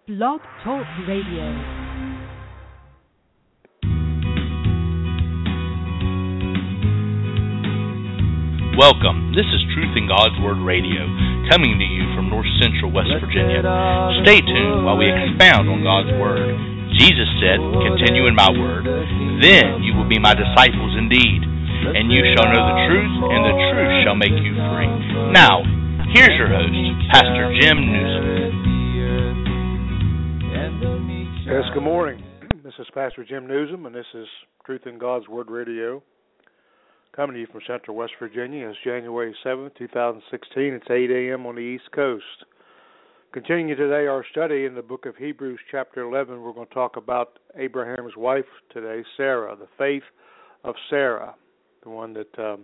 Blog Talk Radio. Welcome. This is Truth in God's Word Radio, coming to you from North Central West Virginia. Stay tuned while we expound on God's Word. Jesus said, "Continue in my word, then you will be my disciples indeed, and you shall know the truth, and the truth shall make you free." Now, here's your host, Pastor Jim Newsom. Yes, good morning. This is Pastor Jim Newsom, and this is Truth in God's Word Radio, coming to you from Central West Virginia. It's January 7th, 2016. It's 8 a.m. on the East Coast. Continuing today our study in the book of Hebrews, chapter 11, we're going to talk about Abraham's wife today, Sarah, the faith of Sarah, the one that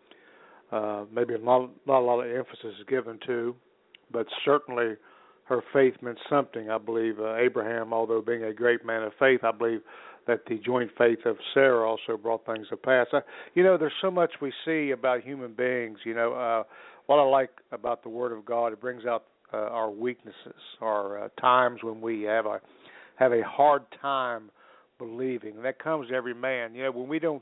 maybe not a lot of emphasis is given to, but certainly her faith meant something. I believe Abraham, although being a great man of faith, I believe that the joint faith of Sarah also brought things to pass. There's so much we see about human beings. What I like about the Word of God, it brings out our weaknesses, our times when we have a hard time believing. And that comes to every man. When we don't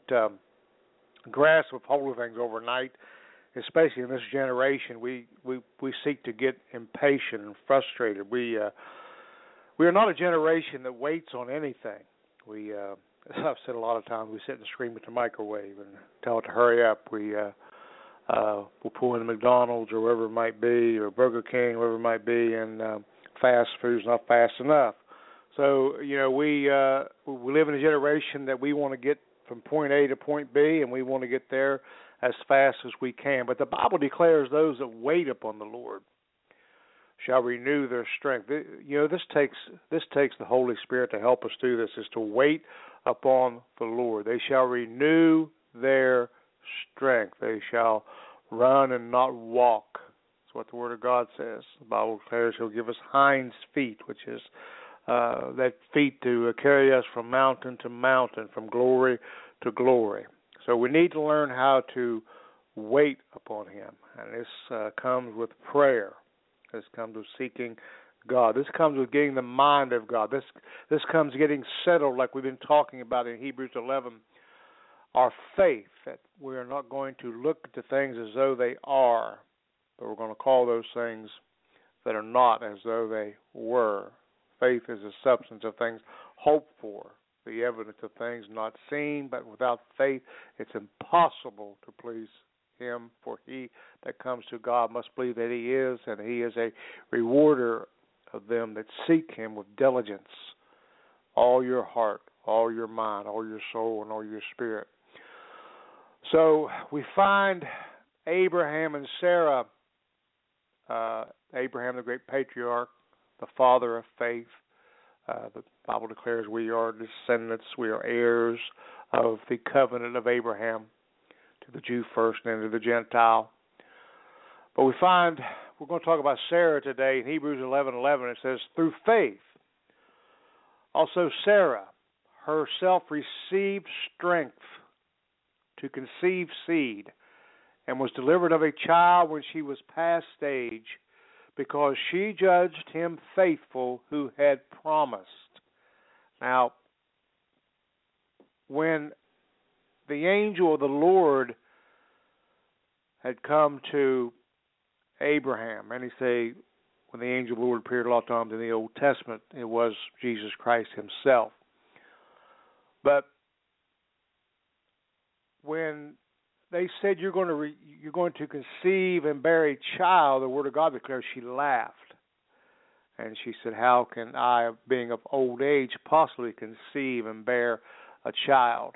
grasp a hold of things overnight, especially in this generation, we seek to get impatient and frustrated. We are not a generation that waits on anything. I've said a lot of times, we sit and scream at the microwave and tell it to hurry up. We'll pull in McDonald's or wherever it might be, or Burger King, wherever it might be, and fast food's not fast enough. So, we live in a generation that we want to get from point A to point B, and we want to get there as fast as we can. But the Bible declares those that wait upon the Lord shall renew their strength. This takes the Holy Spirit to help us do this, is to wait upon the Lord. They shall renew their strength. They shall run and not walk. That's what the Word of God says. The Bible declares He'll give us hinds feet, which is that feet to carry us from mountain to mountain, from glory to glory. So we need to learn how to wait upon Him. And this comes with prayer. This comes with seeking God. This comes with getting the mind of God. This comes getting settled, like we've been talking about in Hebrews 11. Our faith, that we are not going to look at the things as though they are, but we're going to call those things that are not as though they were. Faith is the substance of things hoped for, the evidence of things not seen, but without faith it's impossible to please Him, for he that comes to God must believe that He is, and He is a rewarder of them that seek Him with diligence, all your heart, all your mind, all your soul, and all your spirit. So we find Abraham and Sarah, Abraham the great patriarch, the father of faith. The Bible declares we are descendants, we are heirs of the covenant of Abraham, to the Jew first and then to the Gentile. But we're going to talk about Sarah today in Hebrews 11:11. It says, through faith, also Sarah herself received strength to conceive seed, and was delivered of a child when she was past age, because she judged him faithful who had promised. Now, when the angel of the Lord had come to Abraham, and when the angel of the Lord appeared a lot of times in the Old Testament, it was Jesus Christ Himself. But when they said you're going to conceive and bear a child, the Word of God declares she laughed. And she said, how can I, being of old age, possibly conceive and bear a child?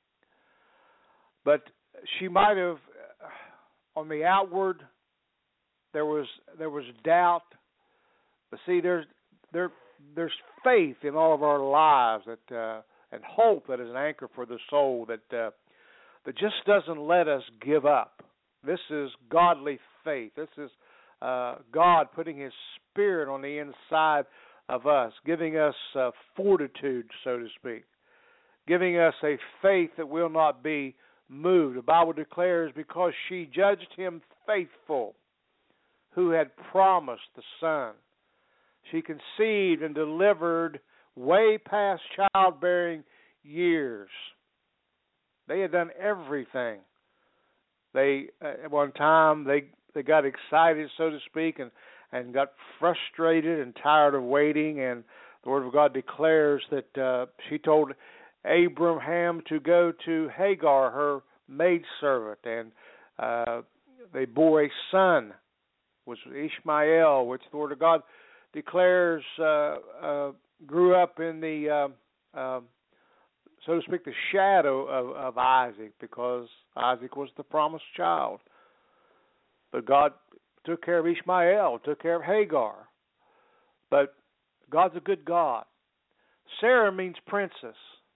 But she might have, on the outward, there was doubt. But see, there's faith in all of our lives and hope that is an anchor for the soul that just doesn't let us give up. This is godly faith. This is God putting His Spirit on the inside of us, giving us fortitude, so to speak, giving us a faith that will not be moved. The Bible declares, because she judged him faithful who had promised the Son. She conceived and delivered way past childbearing years. They had done everything. They at one time they got excited, so to speak, and got frustrated and tired of waiting. And the Word of God declares that she told Abraham to go to Hagar, her maidservant, and they bore a son, which was Ishmael, which the Word of God declares grew up in the, so to speak, the shadow of Isaac, because Isaac was the promised child. But God took care of Ishmael, took care of Hagar. But God's a good God. Sarah means princess.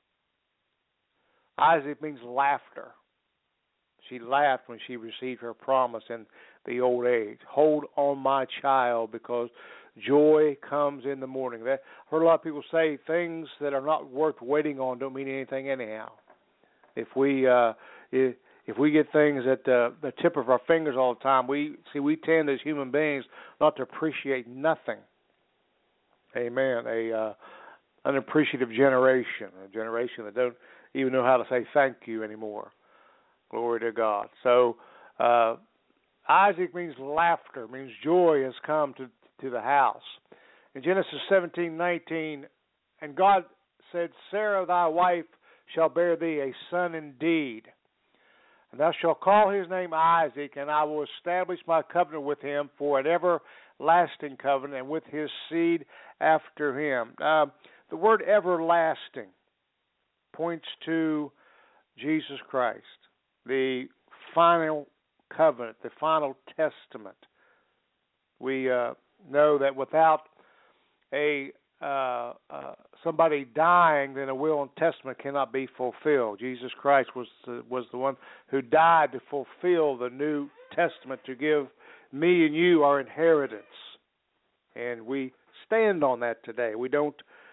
Isaac means laughter. She laughed when she received her promise in the old age. Hold on, my child, because joy comes in the morning. I heard a lot of people say things that are not worth waiting on don't mean anything anyhow. If we get things at the tip of our fingers all the time, we tend as human beings not to appreciate nothing. Amen. An appreciative generation, a generation that don't even know how to say thank you anymore. Glory to God. So Isaac means laughter, means joy has come to the house. In Genesis 17:19, and God said, Sarah thy wife shall bear thee a son indeed. And thou shalt call his name Isaac, and I will establish my covenant with him for an everlasting covenant, and with his seed after him. The word everlasting points to Jesus Christ, the final covenant, the final testament. We know that without somebody dying, then a will and testament cannot be fulfilled. Jesus Christ was the one who died to fulfill the New Testament, to give me and you our inheritance, and we stand on that today. We don't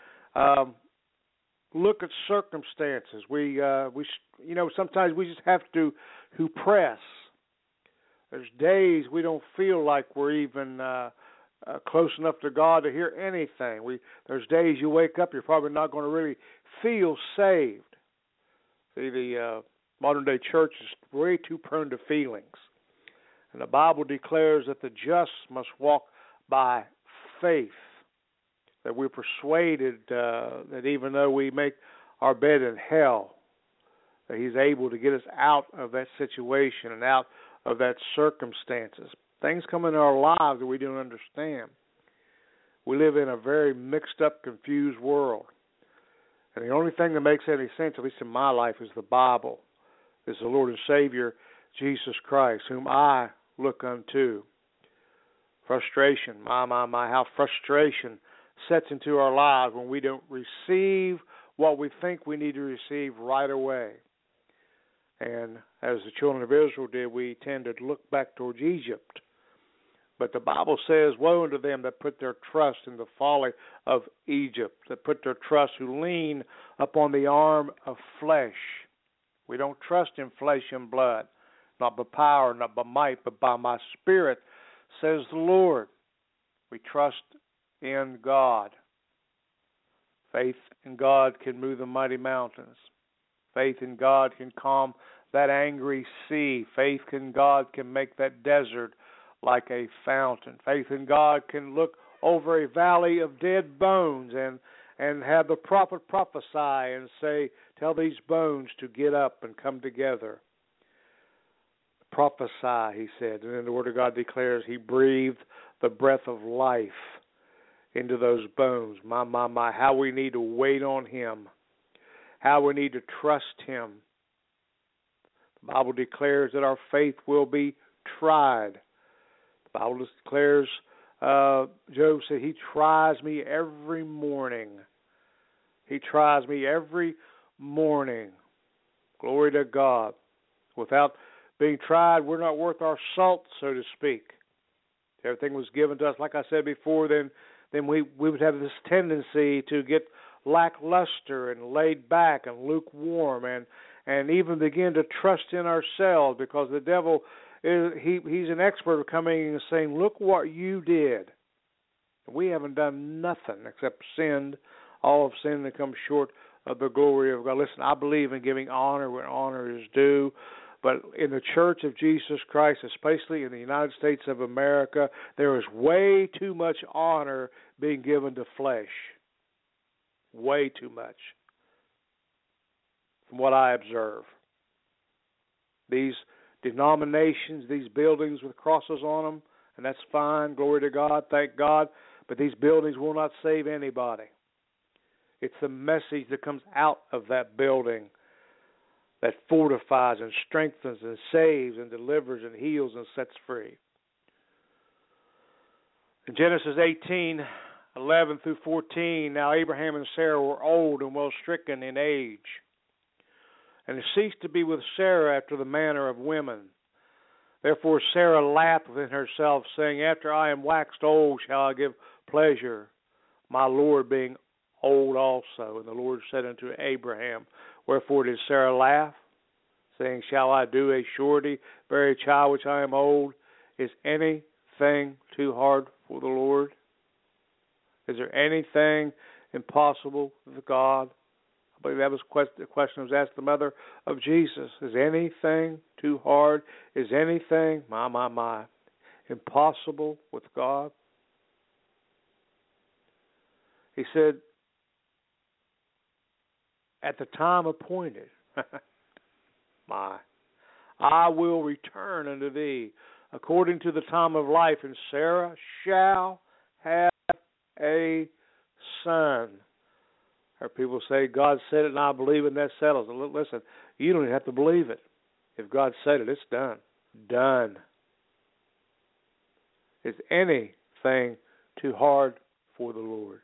look at circumstances. We sometimes we just have to press. There's days we don't feel like we're even close enough to God to hear anything. There's days you wake up, you're probably not going to really feel saved. See, the modern day church is way too prone to feelings. And the Bible declares that the just must walk by faith, that we're persuaded that even though we make our bed in hell, that He's able to get us out of that situation and out of that circumstances. Things come in our lives that we don't understand. We live in a very mixed up, confused world. And the only thing that makes any sense, at least in my life, is the Bible. Is the Lord and Savior, Jesus Christ, whom I look unto. Frustration, my, how frustration sets into our lives when we don't receive what we think we need to receive right away. And as the children of Israel did, we tend to look back towards Egypt. But the Bible says, woe unto them that put their trust in the folly of Egypt, that put their trust, who lean upon the arm of flesh. We don't trust in flesh and blood, not by power, not by might, but by my Spirit, says the Lord. We trust in God. Faith in God can move the mighty mountains. Faith in God can calm that angry sea. Faith in God can make that desert like a fountain. Faith in God can look over a valley of dead bones and have the prophet prophesy and say, tell these bones to get up and come together. Prophesy, he said. And then the Word of God declares He breathed the breath of life into those bones. My, how we need to wait on Him. How we need to trust Him. The Bible declares that our faith will be tried. The Bible declares, Job said, He tries me every morning. He tries me every morning. Glory to God. Without being tried, we're not worth our salt, so to speak. If everything was given to us, like I said before, then we would have this tendency to get lackluster and laid back and lukewarm and even begin to trust in ourselves, because the devil, he's an expert of coming and saying, look what you did. We haven't done nothing except sinned. All have sinned and come short of the glory of God. Listen, I believe in giving honor when honor is due. But in the Church of Jesus Christ, especially in the United States of America, there is way too much honor being given to flesh. Way too much. From what I observe. These denominations, these buildings with crosses on them, and that's fine, glory to God, thank God, but these buildings will not save anybody. It's the message that comes out of that building that fortifies and strengthens and saves and delivers and heals and sets free. In Genesis 18:11 through 14, now Abraham and Sarah were old and well stricken in age, and it ceased to be with Sarah after the manner of women. Therefore Sarah laughed within herself, saying, After I am waxed old shall I give pleasure, my Lord being old also. And the Lord said unto Abraham, Wherefore did Sarah laugh, saying, Shall I do a surety, bear a child which I am old? Is anything too hard for the Lord? Is there anything impossible with God? I believe that was the question that was asked the mother of Jesus. Is anything too hard? Is anything, my, impossible with God? He said, at the time appointed, I will return unto thee according to the time of life, and Sarah shall have a son. Or people say, God said it and I believe it and that settles it. Listen, you don't even have to believe it. If God said it, it's done. Done. Is anything too hard for the Lord?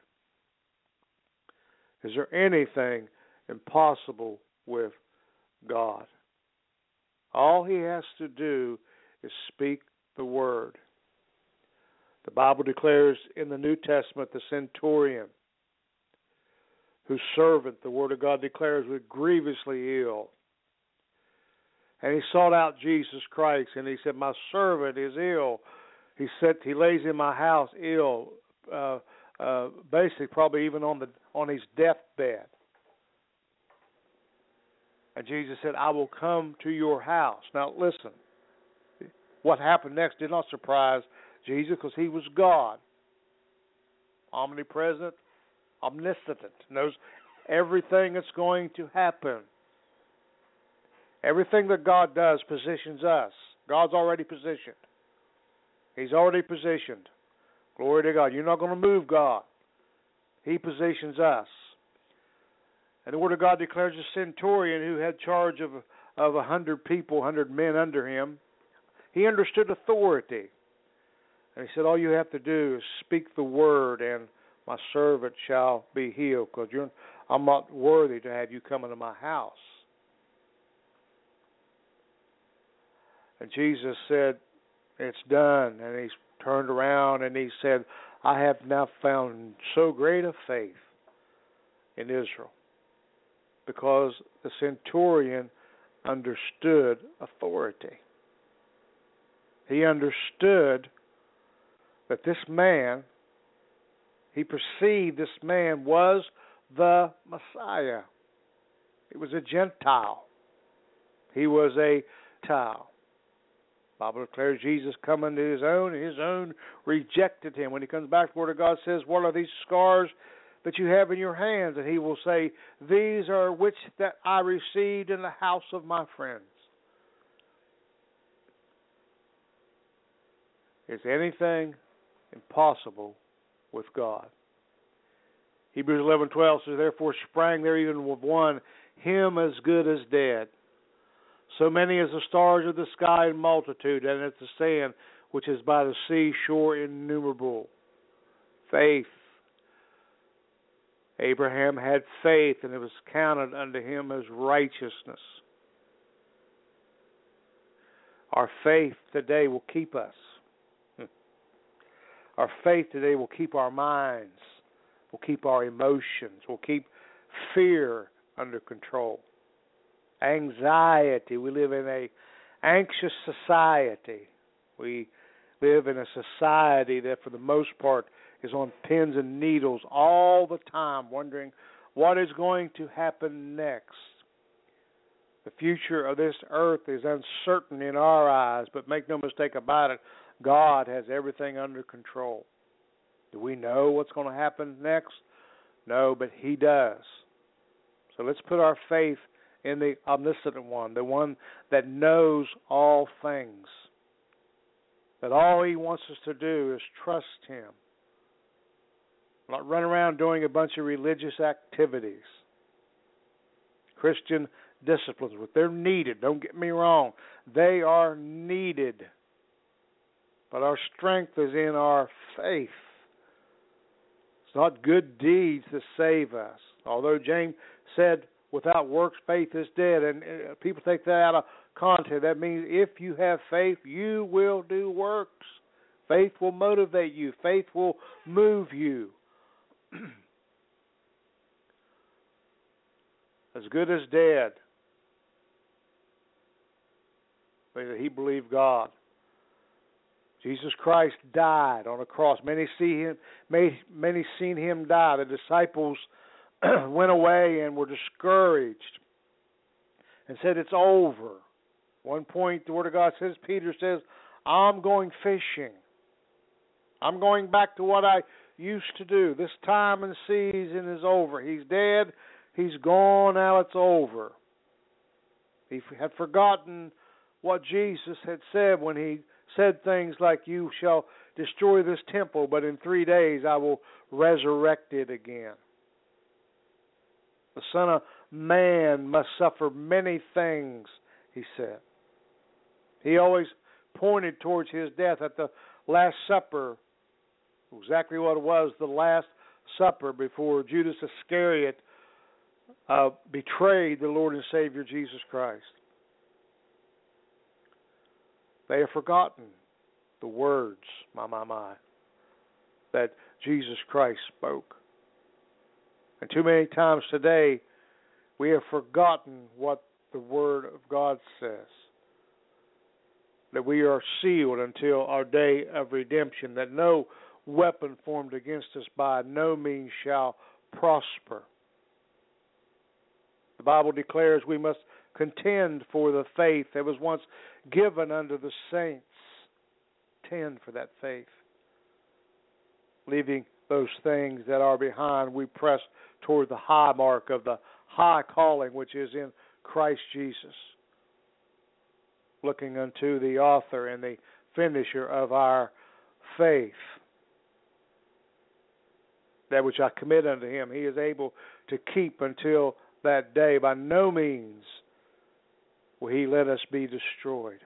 Is there anything impossible with God? All he has to do is speak the word. The Bible declares in the New Testament the centurion, whose servant, the Word of God declares, was grievously ill. And he sought out Jesus Christ, and he said, My servant is ill. He said, he lays in my house ill, basically probably even on his deathbed. And Jesus said, I will come to your house. Now listen, what happened next did not surprise Jesus, because he was God. Omnipresent, omniscient, knows everything that's going to happen. Everything that God does positions us. God's already positioned. He's already positioned. Glory to God. You're not going to move God. He positions us. And the Word of God declares a centurion who had charge of 100 people, 100 men under him. He understood authority. And he said, all you have to do is speak the word, and my servant shall be healed, because I'm not worthy to have you come into my house. And Jesus said, it's done. And he turned around and he said, I have now found so great a faith in Israel, because the centurion understood authority. He understood that this man, he perceived this man was the Messiah. He was a Gentile. He was a Gentile. The Bible declares Jesus coming to his own, and his own rejected him. When he comes back, the Word of God says, what are these scars that you have in your hands? And he will say, these are which that I received in the house of my friends. Is anything impossible with God? Hebrews 11:12 says, therefore sprang there even with one, him as good as dead. So many as the stars of the sky in multitude, and as the sand which is by the sea shore innumerable. Faith. Abraham had faith, and it was counted unto him as righteousness. Our faith today will keep us. Our faith today will keep our minds, will keep our emotions, will keep fear under control. Anxiety. We live in an anxious society. We live in a society that for the most part is on pins and needles all the time, wondering what is going to happen next. The future of this earth is uncertain in our eyes, but make no mistake about it, God has everything under control. Do we know what's going to happen next? No, but He does. So let's put our faith in the omniscient one, the one that knows all things. That all He wants us to do is trust Him. Not run around doing a bunch of religious activities. Christian disciplines, but they're needed. Don't get me wrong. They are needed. But our strength is in our faith. It's not good deeds that save us. Although James said, without works, faith is dead. And people take that out of context. That means if you have faith, you will do works. Faith will motivate you. Faith will move you. As good as dead. He believed God. Jesus Christ died on a cross. Many seen Him die. The disciples went away and were discouraged and said, it's over. One point, the Word of God says, Peter says, I'm going fishing. I'm going back to what I used to do. This time and season is over. He's dead. He's gone. Now it's over. He had forgotten what Jesus had said when He said things like, you shall destroy this temple, but in 3 days I will resurrect it again. The Son of Man must suffer many things, He said. He always pointed towards His death at the Last Supper, exactly what it was, the Last Supper, before Judas Iscariot betrayed the Lord and Savior Jesus Christ. They have forgotten the words, my, that Jesus Christ spoke. And too many times today, we have forgotten what the Word of God says. That we are sealed until our day of redemption, that no weapon formed against us by no means shall prosper. The Bible declares we must contend for the faith that was once given unto the saints. Tend for that faith. Leaving those things that are behind, we press toward the high mark of the high calling which is in Christ Jesus. Looking unto the author and the finisher of our faith. That which I commit unto Him, He is able to keep until that day. By no means will He let us be destroyed.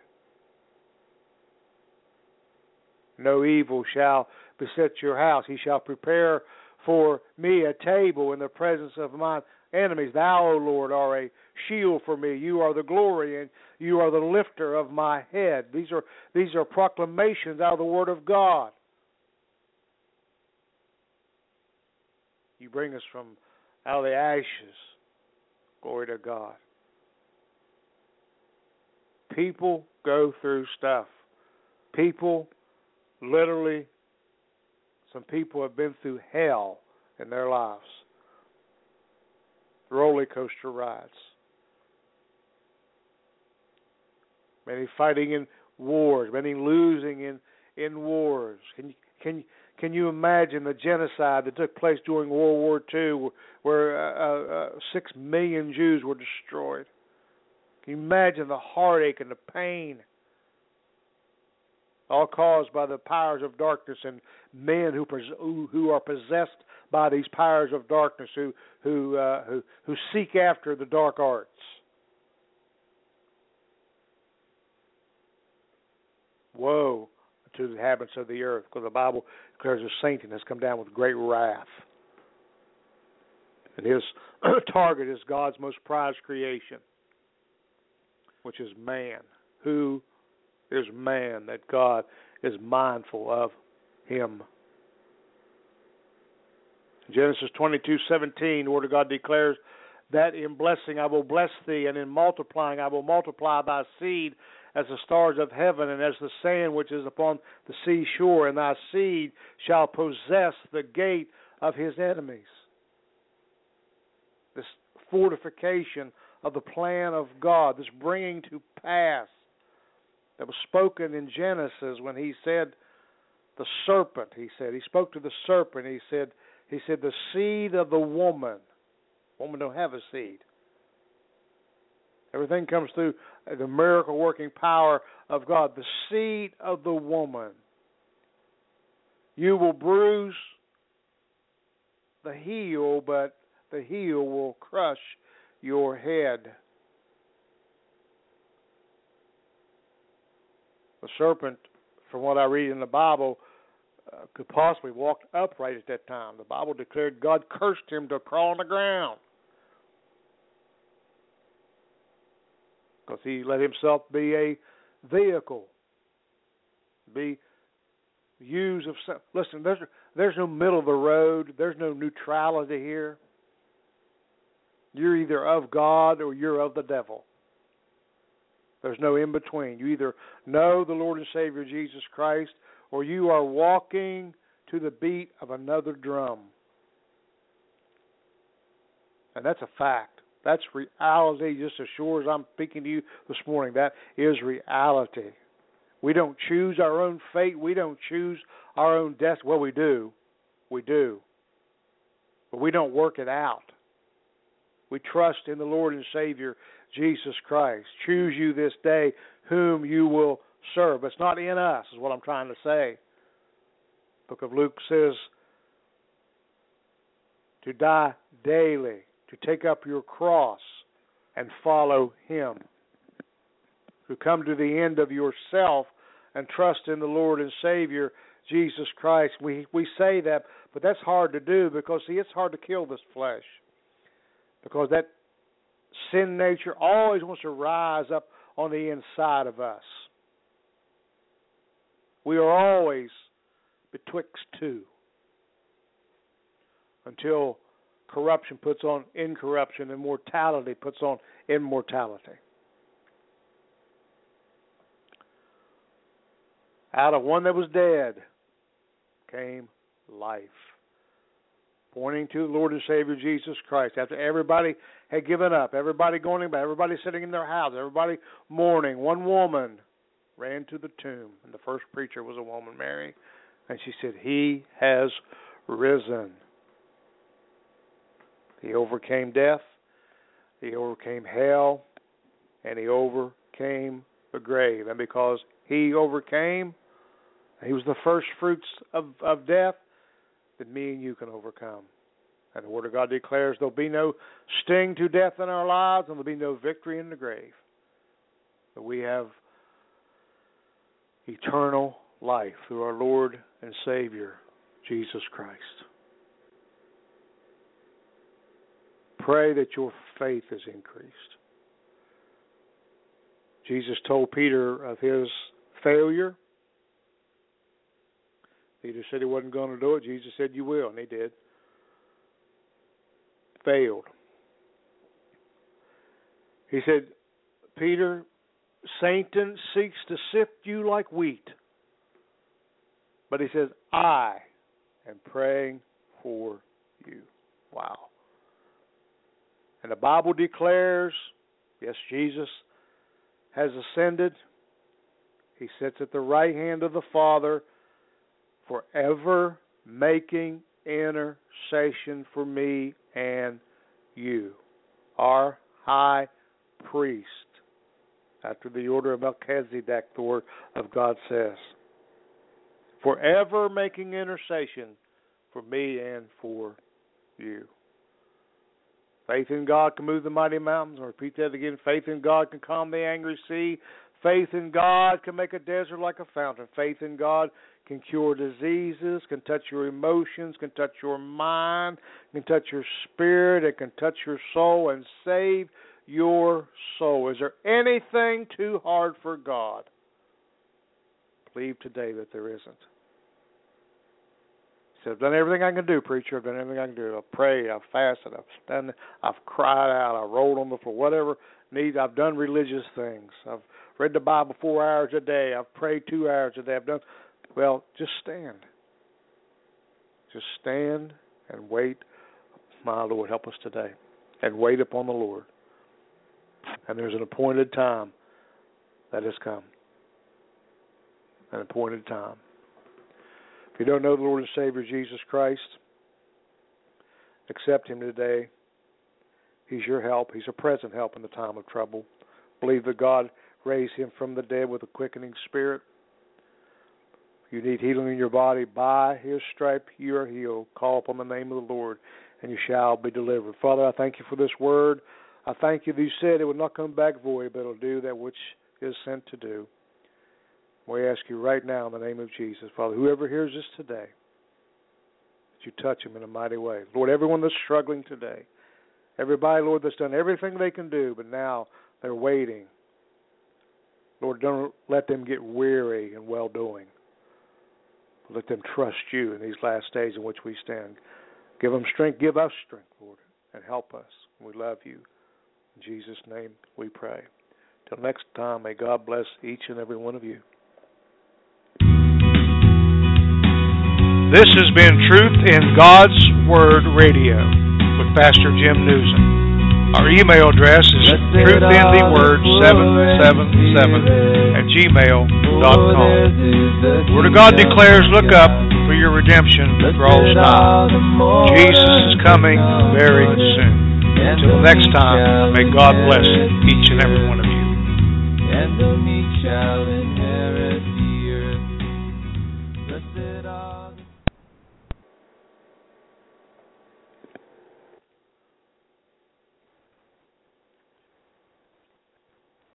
No evil shall beset your house. He shall prepare for me a table in the presence of my enemies. Thou, O Lord, are a shield for me. You are the glory, and you are the lifter of my head. These are proclamations out of the Word of God. You bring us from out of the ashes. Glory to God. People go through stuff. People, literally, some people have been through hell in their lives. Roller coaster rides. Many fighting in wars. Many losing in wars. Can you imagine the genocide that took place during World War II, where 6 million Jews were destroyed? Can you imagine the heartache and the pain, all caused by the powers of darkness and men who are possessed by these powers of darkness, who seek after the dark arts? Woe to the inhabitants of the earth, because the Bible declares that Satan has come down with great wrath. And his target is God's most prized creation, which is man. Who is man that God is mindful of him? Genesis 22:17, the Word of God declares that in blessing I will bless thee, and in multiplying I will multiply thy seed as the stars of heaven, and as the sand which is upon the seashore, and thy seed shall possess the gate of his enemies. This fortification of the plan of God, this bringing to pass that was spoken in Genesis when he said, the serpent, he spoke to the serpent, he said, the seed of the woman. Woman don't have a seed. Everything comes through the miracle working power of God. The seed of the woman. You will bruise the heel, but the heel will crush your head. The serpent, from what I read in the Bible, could possibly walk upright at that time. The Bible declared God cursed him to crawl on the ground because he let himself be a vehicle, be used of. Listen, there's no middle of the road. There's no neutrality here. You're either of God or you're of the devil. There's no in between. You either know the Lord and Savior Jesus Christ, or you are walking to the beat of another drum. And that's a fact. That's reality, just as sure as I'm speaking to you this morning. That is reality. We don't choose our own fate. We don't choose our own death. Well, we do. We do. But we don't work it out. We trust in the Lord and Savior, Jesus Christ. Choose you this day whom you will serve. It's not in us, is what I'm trying to say. The book of Luke says to die daily, to take up your cross and follow Him. To come to the end of yourself and trust in the Lord and Savior, Jesus Christ. We say that, but that's hard to do because, see, it's hard to kill this flesh. Because that sin nature always wants to rise up on the inside of us. We are always betwixt two until corruption puts on incorruption and mortality puts on immortality. Out of one that was dead came life. Pointing to the Lord and Savior Jesus Christ. After everybody had given up, everybody going to bed, everybody sitting in their house, everybody mourning, one woman ran to the tomb. And the first preacher was a woman, Mary. And she said, He has risen. He overcame death. He overcame hell. And He overcame the grave. And because He overcame, He was the first fruits of death, that me and you can overcome. And the Word of God declares there'll be no sting to death in our lives, and there'll be no victory in the grave. But we have eternal life through our Lord and Savior, Jesus Christ. Pray that your faith is increased. Jesus told Peter of his failure. Peter said he wasn't going to do it. Jesus said, you will, and he did. Failed. He said, Peter, Satan seeks to sift you like wheat. But he says, I am praying for you. Wow. And the Bible declares, yes, Jesus has ascended. He sits at the right hand of the Father, forever making intercession for me and you. Our high priest, after the order of Melchizedek, the Word of God says. Forever making intercession for me and for you. Faith in God can move the mighty mountains. I'll repeat that again. Faith in God can calm the angry sea. Faith in God can make a desert like a fountain. Faith in God can cure diseases, can touch your emotions, can touch your mind, can touch your spirit, it can touch your soul and save your soul. Is there anything too hard for God? Believe today that there isn't. He said, I've done everything I can do, preacher. I've done everything I can do. I've prayed, I've fasted, I've cried out, I've rolled on the floor, whatever needs. I've done religious things. I've read the Bible 4 hours a day. I've prayed 2 hours a day. I've done. Well, just stand. Just stand and wait. My Lord, help us today. And wait upon the Lord. And there's an appointed time that has come. An appointed time. If you don't know the Lord and Savior Jesus Christ, accept Him today. He's your help. He's a present help in the time of trouble. Believe that God raised Him from the dead with a quickening spirit. You need healing in your body. By His stripe you are healed. Call upon the name of the Lord, and you shall be delivered. Father, I thank you for this word. I thank you that you said it will not come back void, but it will do that which is sent to do. We ask you right now in the name of Jesus, Father, whoever hears this today, that you touch them in a mighty way. Lord, everyone that's struggling today, everybody, Lord, that's done everything they can do, but now they're waiting. Lord, don't let them get weary in well-doing. Let them trust you in these last days in which we stand. Give them strength. Give us strength, Lord, and help us. We love you. In Jesus' name we pray. Till next time, may God bless each and every one of you. This has been Truth in God's Word Radio with Pastor Jim Newsom. Our email address is truthintheword777@gmail.com. Word of God declares, look up, for your redemption draws nigh. Jesus is coming very soon. Until next time, may God bless each and every one of you. And the meek shall inherit